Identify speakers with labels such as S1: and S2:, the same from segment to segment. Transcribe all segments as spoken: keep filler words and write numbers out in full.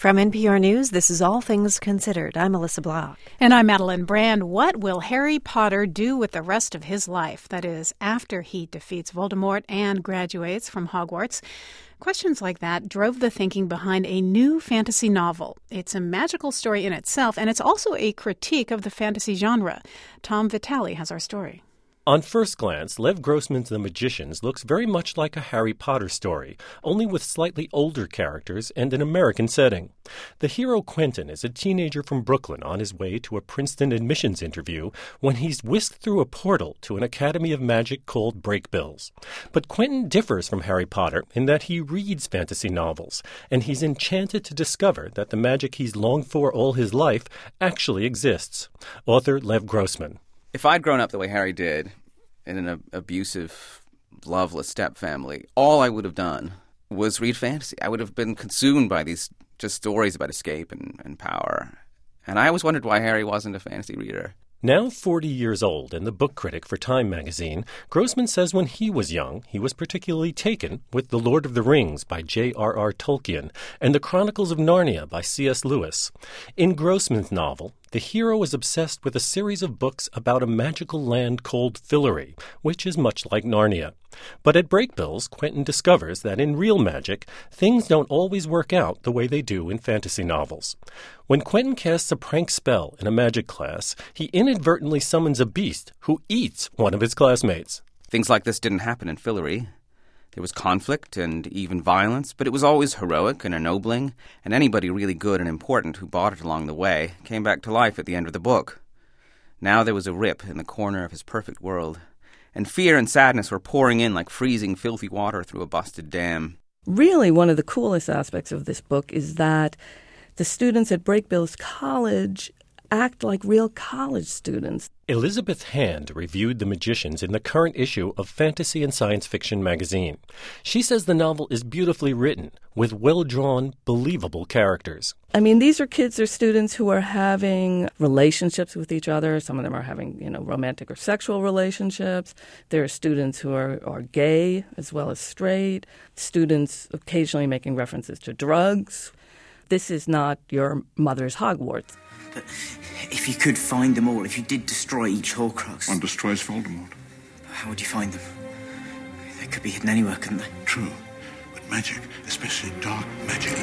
S1: From N P R News, this is All Things Considered. I'm Melissa Block.
S2: And I'm Madeline Brand. What will Harry Potter do with the rest of his life? That is, after he defeats Voldemort and graduates from Hogwarts. Questions like that drove the thinking behind a new fantasy novel. It's a magical story in itself, and it's also a critique of the fantasy genre. Tom Vitale has our story.
S3: On first glance, Lev Grossman's The Magicians looks very much like a Harry Potter story, only with slightly older characters and an American setting. The hero Quentin is a teenager from Brooklyn on his way to a Princeton admissions interview when he's whisked through a portal to an academy of magic called Brakebills. But Quentin differs from Harry Potter in that he reads fantasy novels, and he's enchanted to discover that the magic he's longed for all his life actually exists. Author Lev Grossman.
S4: If I'd grown up the way Harry did, in an ab- abusive, loveless step-family, all I would have done was read fantasy. I would have been consumed by these just stories about escape and, and power. And I always wondered why Harry wasn't a fantasy reader.
S3: Now forty years old and the book critic for Time magazine, Grossman says when he was young, he was particularly taken with The Lord of the Rings by J R R Tolkien and The Chronicles of Narnia by C S Lewis. In Grossman's novel, the hero is obsessed with a series of books about a magical land called Fillory, which is much like Narnia. But at Brakebills, Quentin discovers that in real magic, things don't always work out the way they do in fantasy novels. When Quentin casts a prank spell in a magic class, he inadvertently summons a beast who eats one of his classmates.
S4: Things like this didn't happen in Fillory. There was conflict and even violence, but it was always heroic and ennobling, and anybody really good and important who bought it along the way came back to life at the end of the book. Now there was a rip in the corner of his perfect world, and fear and sadness were pouring in like freezing, filthy water through a busted dam.
S5: Really, one of the coolest aspects of this book is that the students at Brakebills College act like real college students.
S3: Elizabeth Hand reviewed The Magicians in the current issue of Fantasy and Science Fiction magazine. She says the novel is beautifully written, with well-drawn, believable characters.
S5: I mean, these are kids or students who are having relationships with each other. Some of them are having, you know, romantic or sexual relationships. There are students who are, are gay as well as straight. Students occasionally making references to drugs. This is not your mother's Hogwarts.
S6: But if you could find them all, if you did destroy each Horcrux...
S7: One destroys Voldemort.
S6: How would you find them? They could be hidden anywhere, couldn't they?
S7: True. But magic, especially dark magic...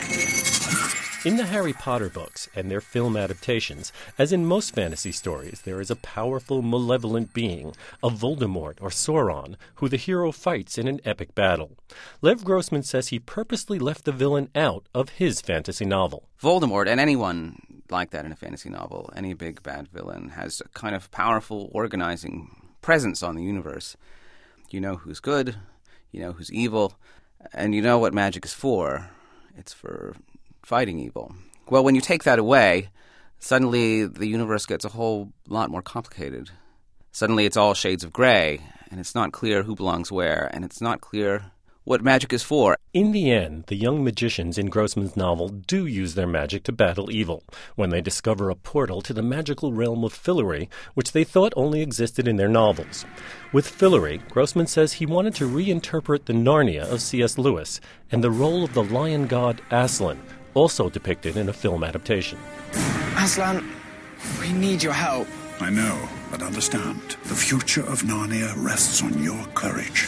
S3: In the Harry Potter books and their film adaptations, as in most fantasy stories, there is a powerful, malevolent being, a Voldemort or Sauron, who the hero fights in an epic battle. Lev Grossman says he purposely left the villain out of his fantasy novel.
S4: Voldemort, and anyone like that in a fantasy novel, any big bad villain, has a kind of powerful organizing presence on the universe. You know who's good, you know who's evil, and you know what magic is for. It's for fighting evil. Well, when you take that away, suddenly the universe gets a whole lot more complicated. Suddenly it's all shades of gray, and it's not clear who belongs where, and it's not clear what magic is for.
S3: In the end, the young magicians in Grossman's novel do use their magic to battle evil, when they discover a portal to the magical realm of Fillory, which they thought only existed in their novels. With Fillory, Grossman says he wanted to reinterpret the Narnia of C S Lewis, and the role of the lion god Aslan, also depicted in a film adaptation.
S6: Aslan, we need your help.
S7: I know, but understand, the future of Narnia rests on your courage.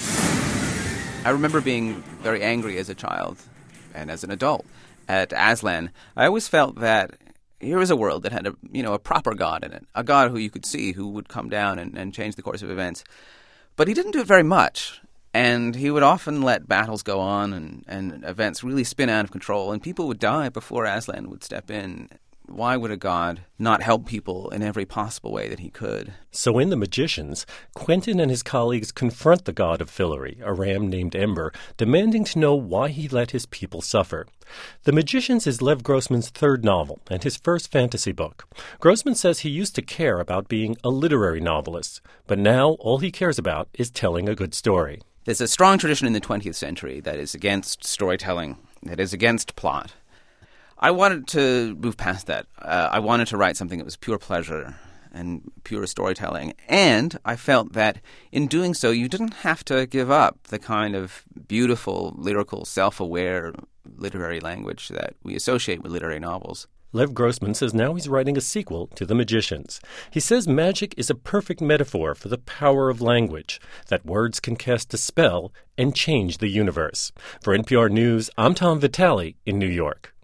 S4: I remember being very angry as a child and as an adult at Aslan. I always felt that here was a world that had a, you know, a proper god in it, a god who you could see, who would come down and, and change the course of events. But he didn't do it very much. And he would often let battles go on and, and events really spin out of control, and people would die before Aslan would step in. Why would a god not help people in every possible way that he could?
S3: So in The Magicians, Quentin and his colleagues confront the god of Fillory, a ram named Ember, demanding to know why he let his people suffer. The Magicians is Lev Grossman's third novel and his first fantasy book. Grossman says he used to care about being a literary novelist, but now all he cares about is telling a good story.
S4: There's a strong tradition in the twentieth century that is against storytelling, that is against plot. I wanted to move past that. Uh, I wanted to write something that was pure pleasure and pure storytelling. And I felt that in doing so, you didn't have to give up the kind of beautiful, lyrical, self-aware literary language that we associate with literary novels.
S3: Lev Grossman says now he's writing a sequel to The Magicians. He says magic is a perfect metaphor for the power of language, that words can cast a spell and change the universe. For N P R News, I'm Tom Vitale in New York.